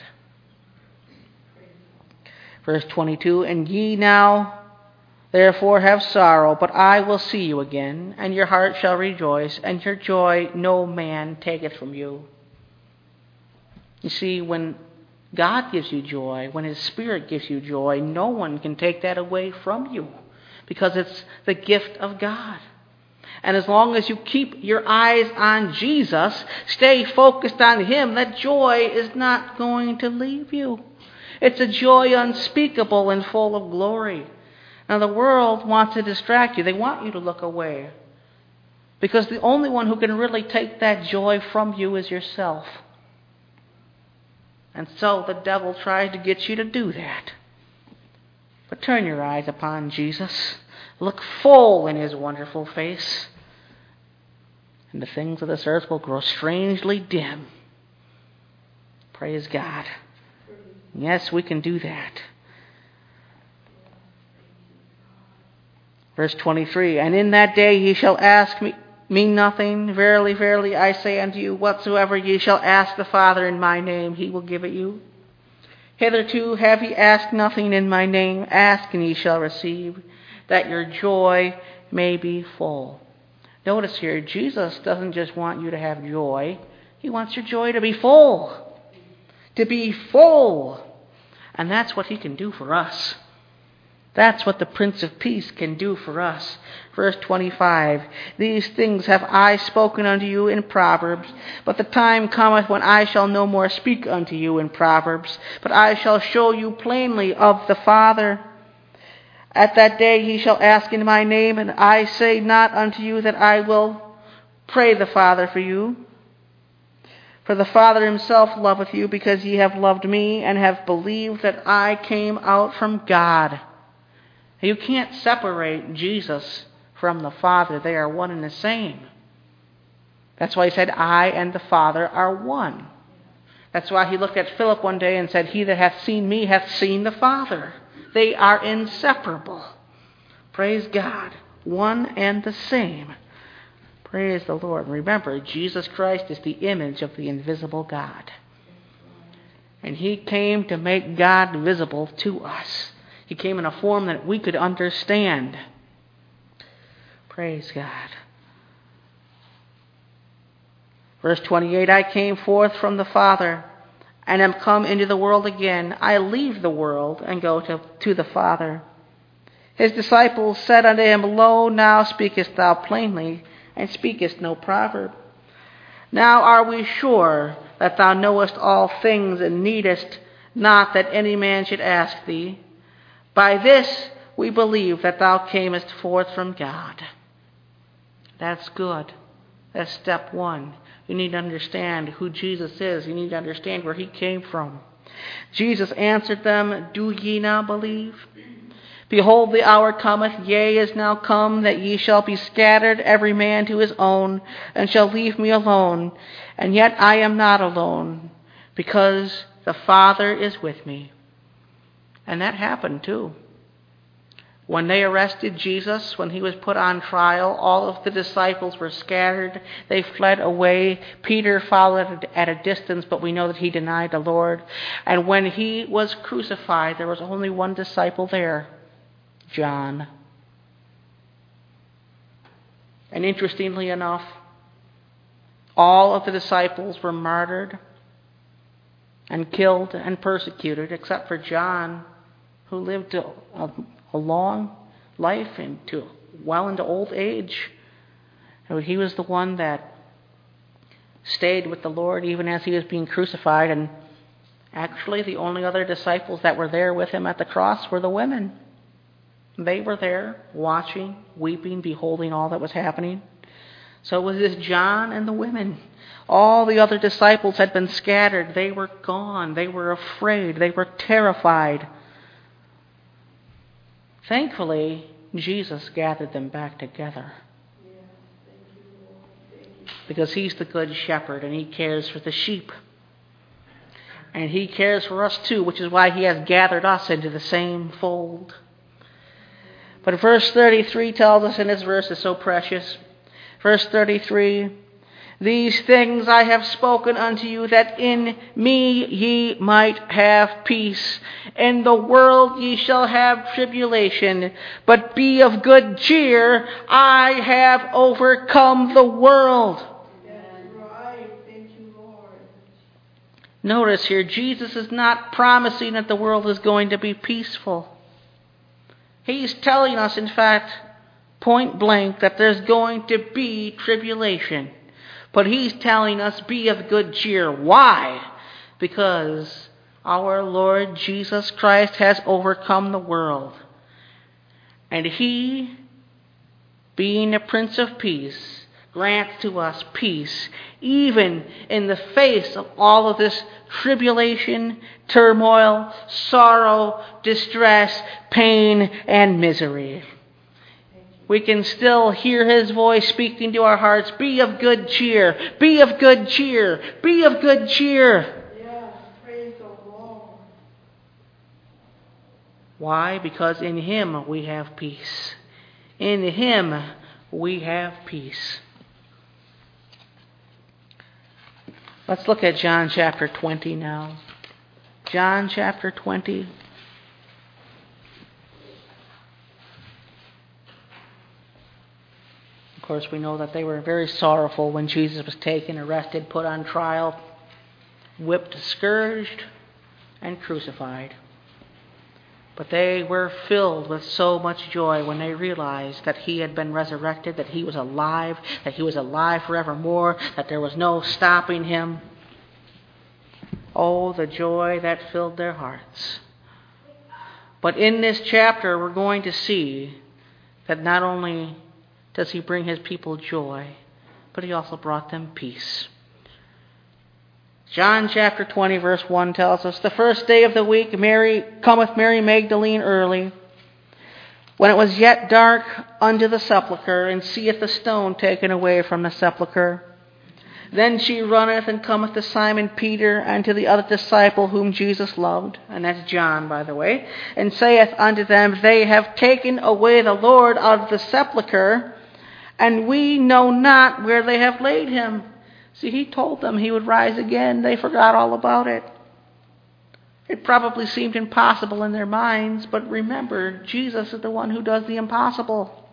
Verse 22, and ye now therefore have sorrow, but I will see you again, and your heart shall rejoice, and your joy no man taketh from you. You see, when God gives you joy, when his Spirit gives you joy, no one can take that away from you, because it's the gift of God. And as long as you keep your eyes on Jesus, stay focused on him, that joy is not going to leave you. It's a joy unspeakable and full of glory. Now, the world wants to distract you. They want you to look away, because the only one who can really take that joy from you is yourself. And so the devil tries to get you to do that. But turn your eyes upon Jesus. Look full in his wonderful face, and the things of this earth will grow strangely dim. Praise God. Yes, we can do that. Verse 23, and in that day ye shall ask me nothing. Verily, verily, I say unto you, whatsoever ye shall ask the Father in my name, he will give it you. Hitherto have ye asked nothing in my name. Ask, and ye shall receive, that your joy may be full. Notice here, Jesus doesn't just want you to have joy. He wants your joy to be full. To be full. And that's what he can do for us. That's what the Prince of Peace can do for us. Verse 25, these things have I spoken unto you in Proverbs, but the time cometh when I shall no more speak unto you in Proverbs, but I shall show you plainly of the Father. At that day he shall ask in my name, and I say not unto you that I will pray the Father for you. For the Father himself loveth you, because ye have loved me, and have believed that I came out from God. You can't separate Jesus from the Father. They are one and the same. That's why he said, I and the Father are one. That's why he looked at Philip one day and said, he that hath seen me hath seen the Father. They are inseparable. Praise God. One and the same. Praise the Lord. Remember, Jesus Christ is the image of the invisible God. And he came to make God visible to us. He came in a form that we could understand. Praise God. Verse 28, I came forth from the Father, and am come into the world again. I leave the world, and go to the Father. His disciples said unto him, Lo, now speakest thou plainly, and speakest no proverb. Now are we sure that thou knowest all things, and needest not that any man should ask thee. By this we believe that thou camest forth from God. That's good. That's step one. You need to understand who Jesus is. You need to understand where he came from. Jesus answered them, Do ye now believe? Behold, the hour cometh, yea, is now come, that ye shall be scattered, every man to his own, and shall leave me alone. And yet I am not alone, because the Father is with me. And that happened too. When they arrested Jesus, when he was put on trial, all of the disciples were scattered. They fled away. Peter followed at a distance, but we know that he denied the Lord. And when he was crucified, there was only one disciple there, John. And interestingly enough, all of the disciples were martyred and killed and persecuted, except for John, who lived a long life well into old age. And he was the one that stayed with the Lord even as he was being crucified. And actually, the only other disciples that were there with him at the cross were the women. They were there watching, weeping, beholding all that was happening. So it was just John and the women. All the other disciples had been scattered. They were gone. They were afraid. They were terrified. Thankfully, Jesus gathered them back together. Because he's the good shepherd and he cares for the sheep. And he cares for us too, which is why he has gathered us into the same fold. But verse 33 tells us, and this verse is so precious. Verse 33, these things I have spoken unto you, that in me ye might have peace. In the world ye shall have tribulation, but be of good cheer. I have overcome the world. That's right. Thank you, Lord. Notice here, Jesus is not promising that the world is going to be peaceful. He's telling us, in fact, point blank, that there's going to be tribulation. But he's telling us, be of good cheer. Why? Because our Lord Jesus Christ has overcome the world. And he, being the Prince of Peace, grants to us peace, even in the face of all of this tribulation, turmoil, sorrow, distress, pain, and misery. We can still hear his voice speaking to our hearts. Be of good cheer. Be of good cheer. Be of good cheer. Yes, praise the Lord. Why? Because in him we have peace. In him we have peace. Let's look at John chapter 20 now. John chapter 20. Of course, we know that they were very sorrowful when Jesus was taken, arrested, put on trial, whipped, scourged, and crucified. But they were filled with so much joy when they realized that he had been resurrected, that he was alive forevermore, that there was no stopping him. Oh, the joy that filled their hearts. But in this chapter, we're going to see that not only does he bring his people joy, but he also brought them peace. John chapter 20 verse 1 tells us, the first day of the week cometh Mary Magdalene early, when it was yet dark, unto the sepulchre, and seeth the stone taken away from the sepulchre. Then she runneth and cometh to Simon Peter and to the other disciple whom Jesus loved, and that's John, by the way, and saith unto them, They have taken away the Lord out of the sepulchre, and we know not where they have laid him. See, he told them he would rise again. They forgot all about it. It probably seemed impossible in their minds, but remember, Jesus is the one who does the impossible.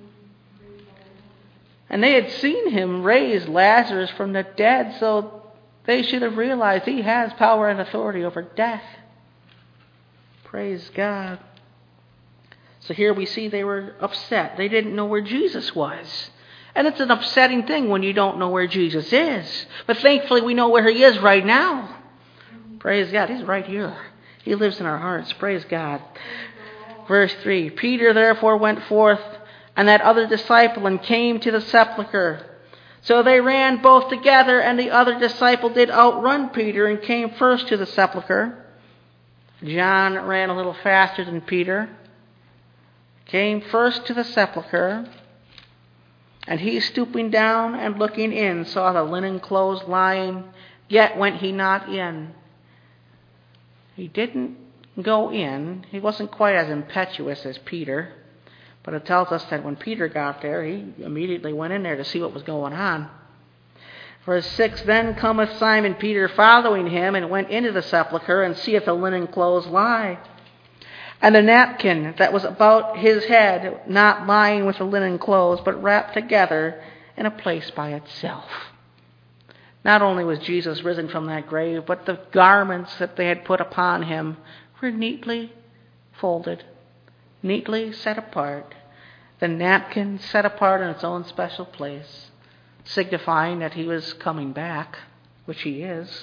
And they had seen him raise Lazarus from the dead, so they should have realized he has power and authority over death. Praise God. So here we see they were upset. They didn't know where Jesus was. And it's an upsetting thing when you don't know where Jesus is. But thankfully we know where he is right now. Praise God. He's right here. He lives in our hearts. Praise God. Verse 3. Peter therefore went forth, and that other disciple, and came to the sepulchre. So they ran both together, and the other disciple did outrun Peter, and came first to the sepulchre. John ran a little faster than Peter, came first to the sepulchre. And he, stooping down and looking in, saw the linen clothes lying, yet went he not in. He didn't go in. He wasn't quite as impetuous as Peter. But it tells us that when Peter got there, he immediately went in there to see what was going on. Verse 6, Then cometh Simon Peter following him, and went into the sepulchre, and seeth the linen clothes lie, and the napkin that was about his head, not lying with the linen clothes, but wrapped together in a place by itself. Not only was Jesus risen from that grave, but the garments that they had put upon him were neatly folded, neatly set apart. The napkin set apart in its own special place, signifying that he was coming back, which he is.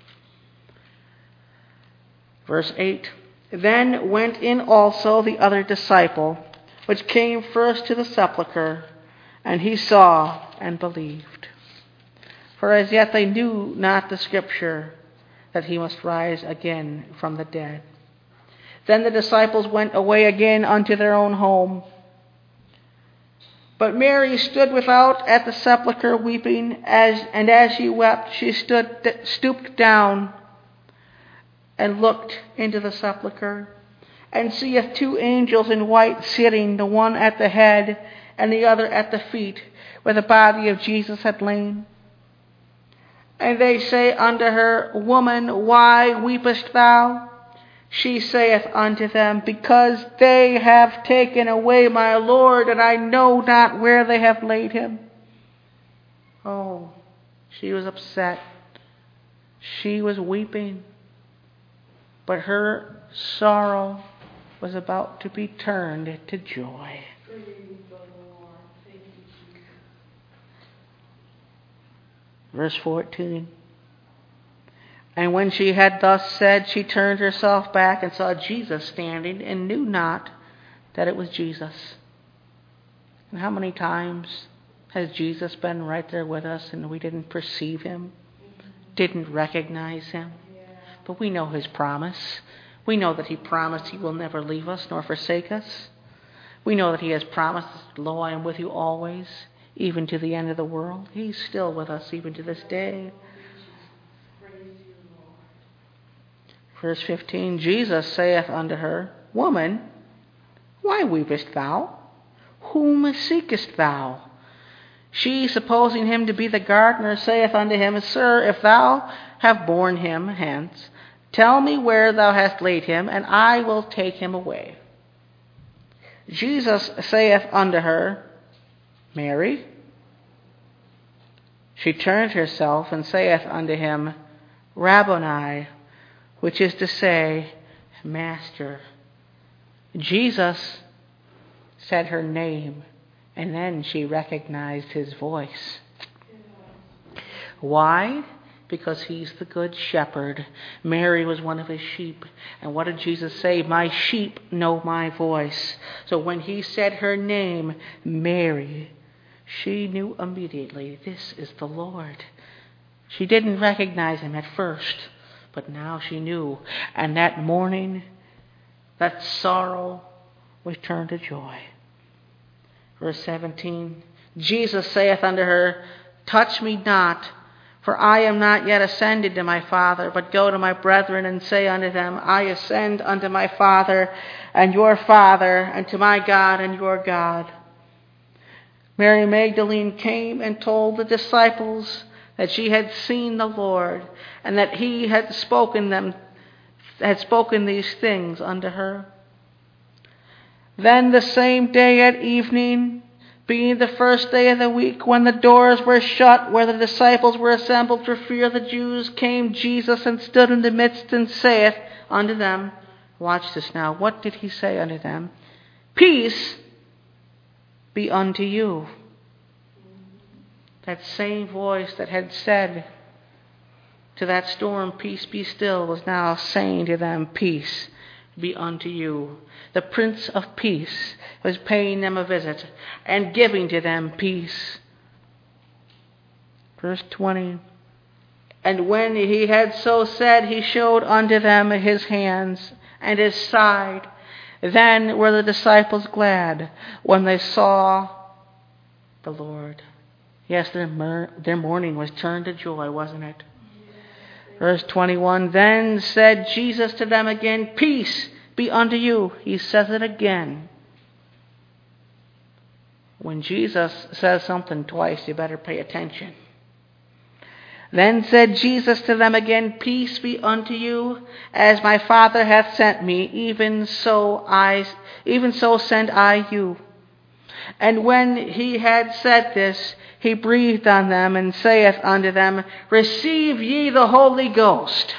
Verse 8, Then went in also the other disciple, which came first to the sepulchre, and he saw and believed. For as yet they knew not the scripture, that he must rise again from the dead. Then the disciples went away again unto their own home. But Mary stood without at the sepulchre weeping, and as she wept, she stooped down and looked into the sepulchre, and seeth two angels in white sitting, the one at the head and the other at the feet, where the body of Jesus had lain. And they say unto her, Woman, why weepest thou? She saith unto them, Because they have taken away my Lord, and I know not where they have laid him. Oh, she was upset. She was weeping. But her sorrow was about to be turned to joy. Verse 14. And when she had thus said, she turned herself back and saw Jesus standing, and knew not that it was Jesus. And how many times has Jesus been right there with us and we didn't perceive him, didn't recognize him? But we know his promise. We know that he promised he will never leave us nor forsake us. We know that he has promised, Lo, I am with you always, even to the end of the world. He's still with us even to this day. Verse 15, Jesus saith unto her, Woman, why weepest thou? Whom seekest thou? She, supposing him to be the gardener, saith unto him, Sir, if thou have borne him hence, Tell me where thou hast laid him, and I will take him away. Jesus saith unto her, Mary. She turned herself and saith unto him, Rabboni, which is to say, Master. Jesus said her name, and then she recognized his voice. Why? Because he's the good shepherd. Mary was one of his sheep. And what did Jesus say? My sheep know my voice. So when he said her name, Mary, she knew immediately, this is the Lord. She didn't recognize him at first, but now she knew. And that morning, that sorrow was turned to joy. Verse 17, Jesus saith unto her, Touch me not, for I am not yet ascended to my Father, but go to my brethren and say unto them, I ascend unto my Father and your Father, and to my God and your God. Mary Magdalene came and told the disciples that she had seen the Lord, and that he had spoken these things unto her. Then the same day at evening, being the first day of the week, when the doors were shut where the disciples were assembled for fear of the Jews, came Jesus and stood in the midst and saith unto them, watch this now, what did he say unto them? Peace be unto you. That same voice that had said to that storm, Peace be still, was now saying to them, Peace be unto you. The Prince of Peace was paying them a visit and giving to them peace. Verse 20. And when he had so said, he showed unto them his hands and his side. Then were the disciples glad when they saw the Lord. Yes, their mourning was turned to joy, wasn't it? Verse 21, Then said Jesus to them again, Peace be unto you. He says it again. When Jesus says something twice, you better pay attention. Then said Jesus to them again, Peace be unto you. As my Father hath sent me, even so send I you. And when he had said this, he breathed on them and saith unto them, Receive ye the Holy Ghost.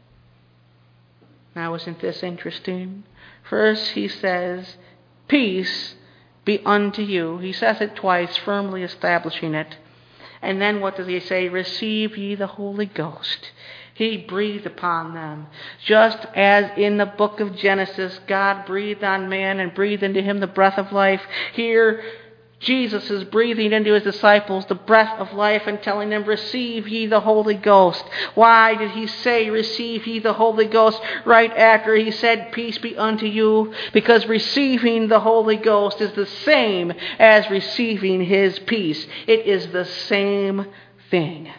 Now, isn't this interesting? First, he says, Peace be unto you. He says it twice, firmly establishing it. And then what does he say? Receive ye the Holy Ghost. He breathed upon them. Just as in the book of Genesis, God breathed on man and breathed into him the breath of life. Here, Jesus is breathing into his disciples the breath of life and telling them, Receive ye the Holy Ghost. Why did he say, Receive ye the Holy Ghost right after he said, Peace be unto you? Because receiving the Holy Ghost is the same as receiving his peace. It is the same thing.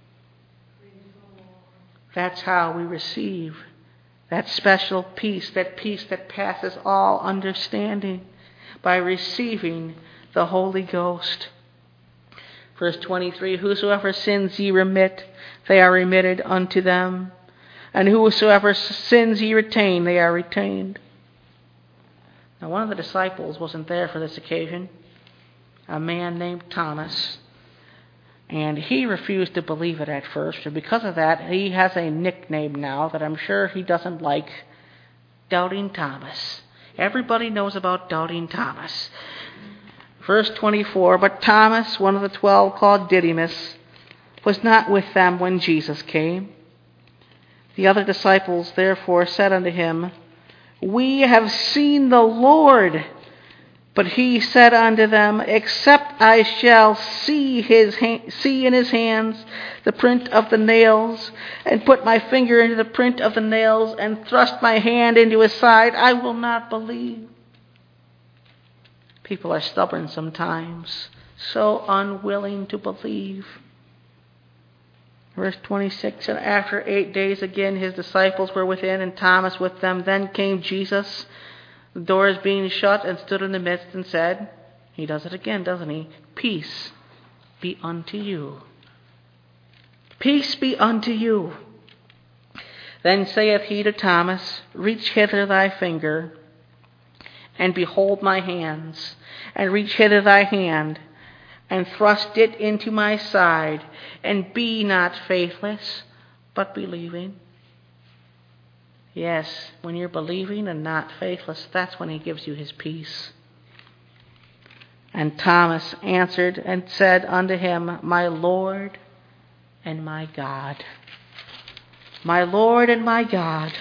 That's how we receive that special peace that passes all understanding, by receiving the Holy Ghost. Verse 23, Whosoever sins ye remit, they are remitted unto them. And whosoever sins ye retain, they are retained. Now, one of the disciples wasn't there for this occasion, a man named Thomas. And he refused to believe it at first. And because of that, he has a nickname now that I'm sure he doesn't like, Doubting Thomas. Everybody knows about Doubting Thomas. Verse 24, But Thomas, one of the 12, called Didymus, was not with them when Jesus came. The other disciples therefore said unto him, We have seen the Lord. But he said unto them, Except I shall see in his hands the print of the nails, and put my finger into the print of the nails, and thrust my hand into his side, I will not believe. People are stubborn sometimes, so unwilling to believe. Verse 26, And after 8 days again his disciples were within, and Thomas with them. Then came Jesus, the doors being shut, and stood in the midst and said, he does it again, doesn't he? Peace be unto you. Peace be unto you. Then saith he to Thomas, Reach hither thy finger, and behold my hands, and reach hither thy hand, and thrust it into my side, and be not faithless, but believing. Yes, when you're believing and not faithless, that's when he gives you his peace. And Thomas answered and said unto him, My Lord and my God. My Lord and my God.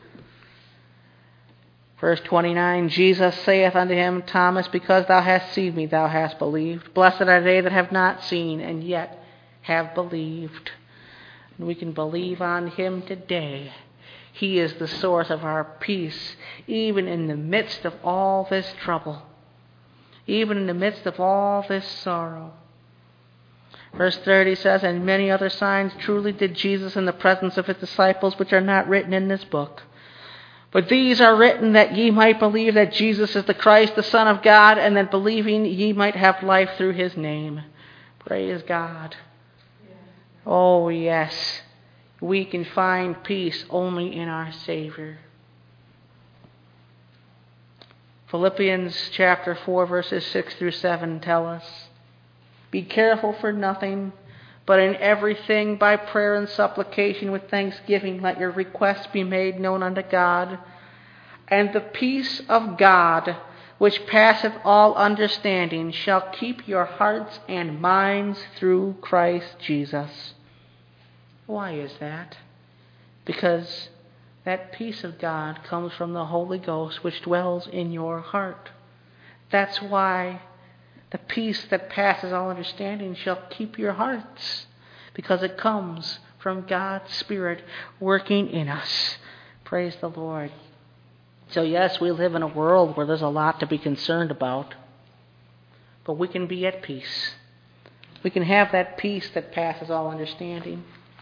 Verse 29, Jesus saith unto him, Thomas, because thou hast seen me, thou hast believed. Blessed are they that have not seen, and yet have believed. And we can believe on him today. He is the source of our peace, even in the midst of all this trouble, even in the midst of all this sorrow. Verse 30 says, And many other signs truly did Jesus in the presence of his disciples, which are not written in this book. But these are written that ye might believe that Jesus is the Christ, the Son of God, and that believing ye might have life through his name. Praise God. Oh, yes. We can find peace only in our Savior. Philippians chapter 4, verses 6 through 7 tell us, Be careful for nothing, but in everything by prayer and supplication with thanksgiving let your requests be made known unto God. And the peace of God, which passeth all understanding, shall keep your hearts and minds through Christ Jesus. Why is that? Because that peace of God comes from the Holy Ghost which dwells in your heart. That's why the peace that passes all understanding shall keep your hearts, because it comes from God's Spirit working in us. Praise the Lord. So yes, we live in a world where there's a lot to be concerned about, but we can be at peace. We can have that peace that passes all understanding.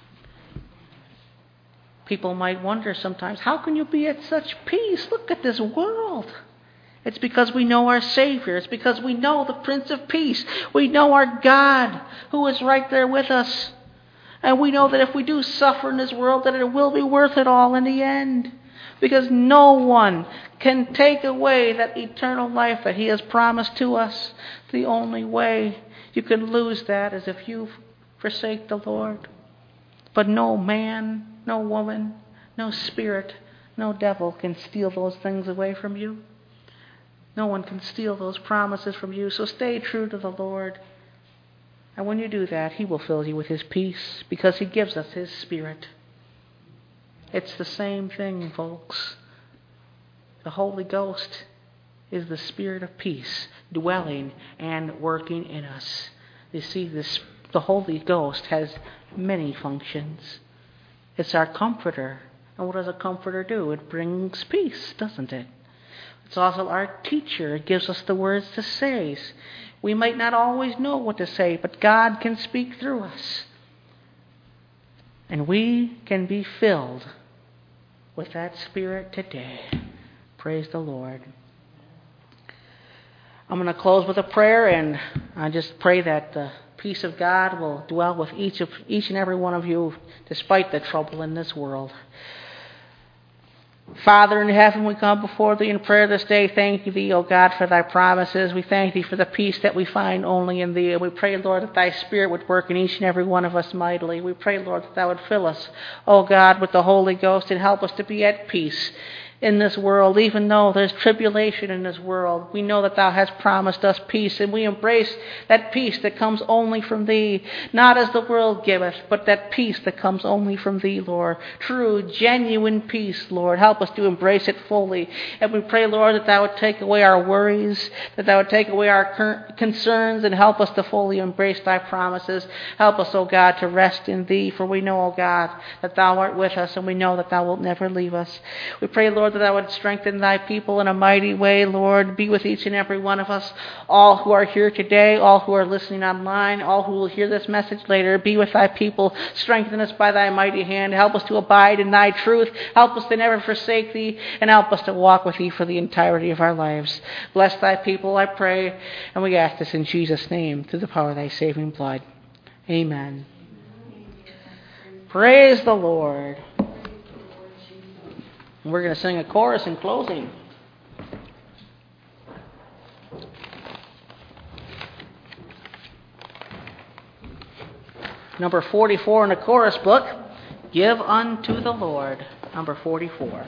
People might wonder sometimes, how can you be at such peace? Look at this world. It's because we know our Savior. It's because we know the Prince of Peace. We know our God who is right there with us. And we know that if we do suffer in this world, that it will be worth it all in the end. Because no one can take away that eternal life that he has promised to us. The only way you can lose that is if you forsake the Lord. But no man, no woman, no spirit, no devil can steal those things away from you. No one can steal those promises from you. So stay true to the Lord. And when you do that, he will fill you with his peace, because he gives us his Spirit. It's the same thing, folks. The Holy Ghost is the Spirit of peace dwelling and working in us. You see, the Holy Ghost has many functions. It's our comforter. And what does a comforter do? It brings peace, doesn't it? It's also our teacher. It gives us the words to say. We might not always know what to say, but God can speak through us. And we can be filled with that Spirit today. Praise the Lord. I'm going to close with a prayer, and I just pray that the peace of God will dwell with each and every one of you, despite the trouble in this world. Father in heaven, we come before thee in prayer this day. Thank thee, O God, for thy promises. We thank thee for the peace that we find only in thee. And we pray, Lord, that thy Spirit would work in each and every one of us mightily. We pray, Lord, that thou would fill us, O God, with the Holy Ghost and help us to be at peace in this world. Even though there's tribulation in this world, we know that thou hast promised us peace, and we embrace that peace that comes only from thee, not as the world giveth, but that peace that comes only from thee, Lord. True, genuine peace, Lord. Help us to embrace it fully. And we pray, Lord, that thou would take away our worries, that thou would take away our concerns, and help us to fully embrace thy promises. Help us, O God, to rest in thee, for we know, O God, that thou art with us, and we know that thou wilt never leave us. We pray, Lord, that thou would strengthen thy people in a mighty way, Lord. Be with each and every one of us, all who are here today, all who are listening online, all who will hear this message later. Be with thy people. Strengthen us by thy mighty hand. Help us to abide in thy truth. Help us to never forsake thee, and help us to walk with thee for the entirety of our lives. Bless thy people, I pray, and we ask this in Jesus' name, through the power of thy saving blood. Amen. Praise the Lord. And we're going to sing a chorus in closing. Number 44 in the chorus book, Give Unto the Lord. Number 44.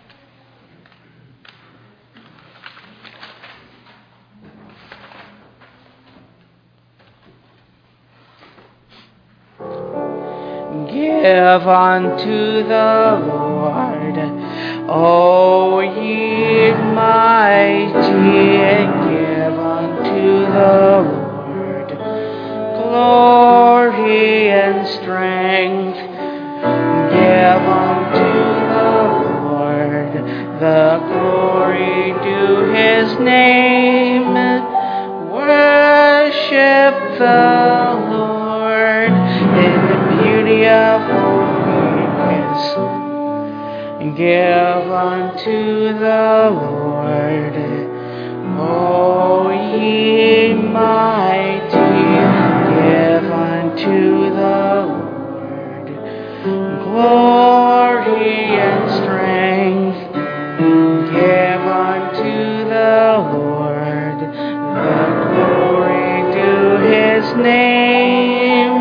Give unto the Lord, O ye mighty, give unto the Lord glory and strength. Give unto the Lord the glory due his name. Worship the Lord in the beauty of holiness. Give unto the Lord, O ye mighty, give unto the Lord glory and strength. Give unto the Lord the glory due his name.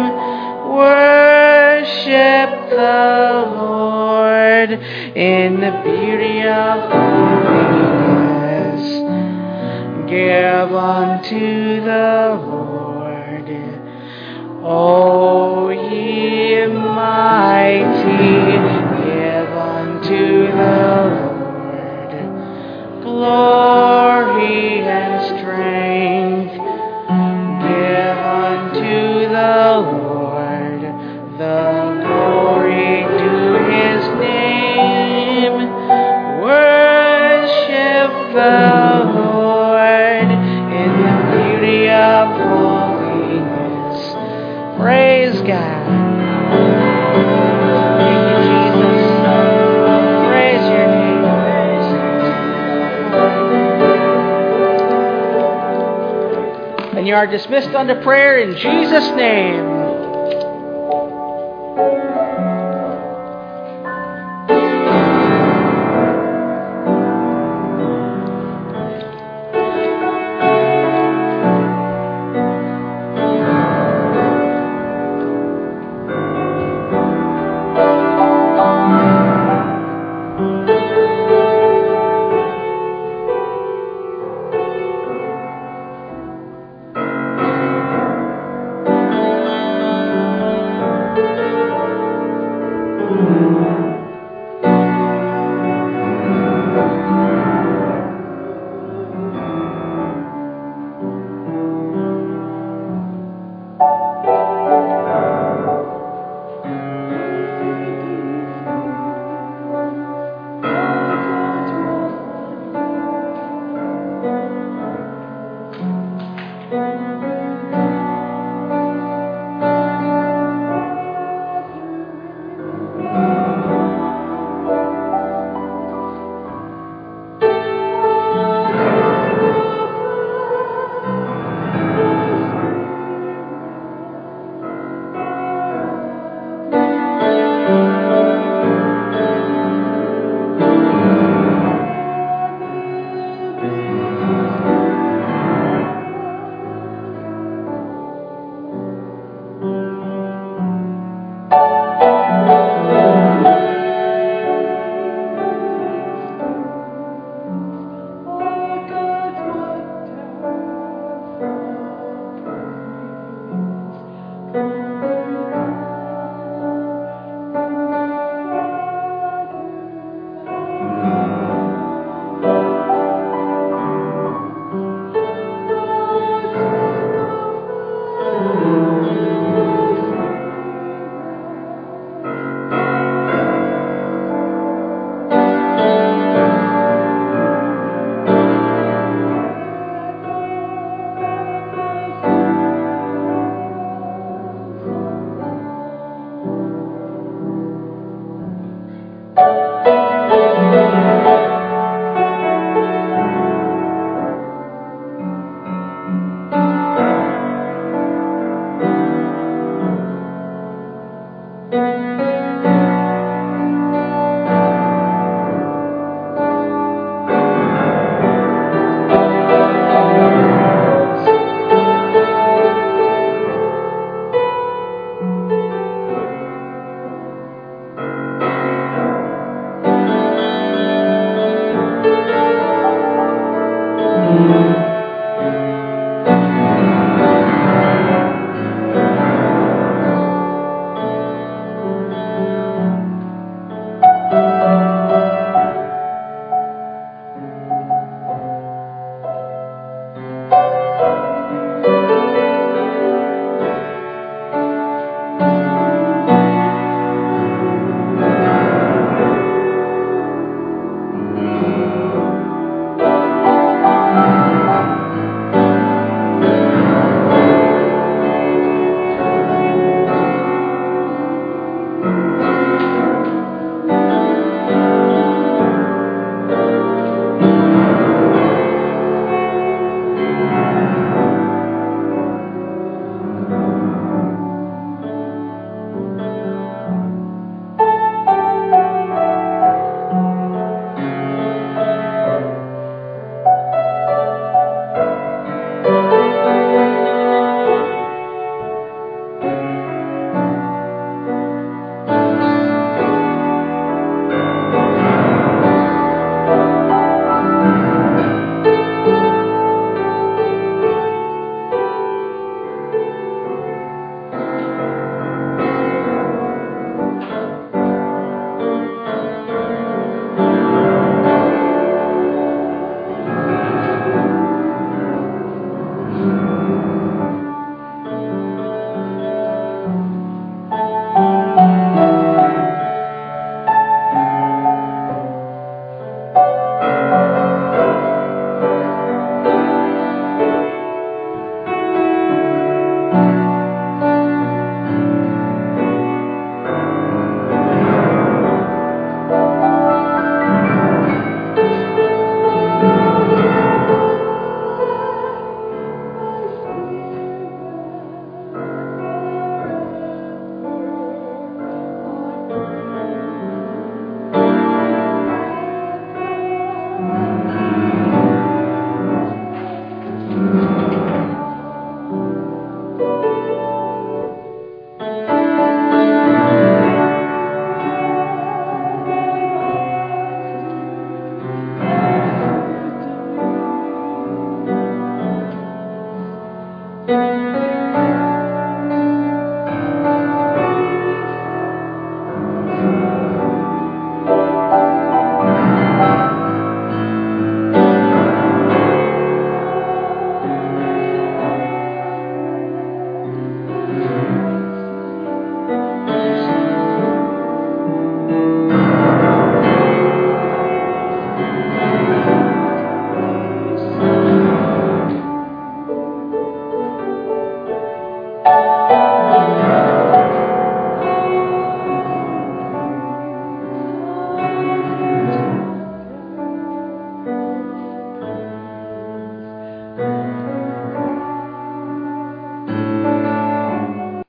Worship the Lord in the beauty of holiness. Give unto the Lord, O ye mighty, give unto the Lord glory and strength. Give unto the Lord the glory due his name. Worship the Lord in the beauty of holiness. Praise God. Thank you, Jesus. Praise your name. And you are dismissed unto prayer in Jesus' name.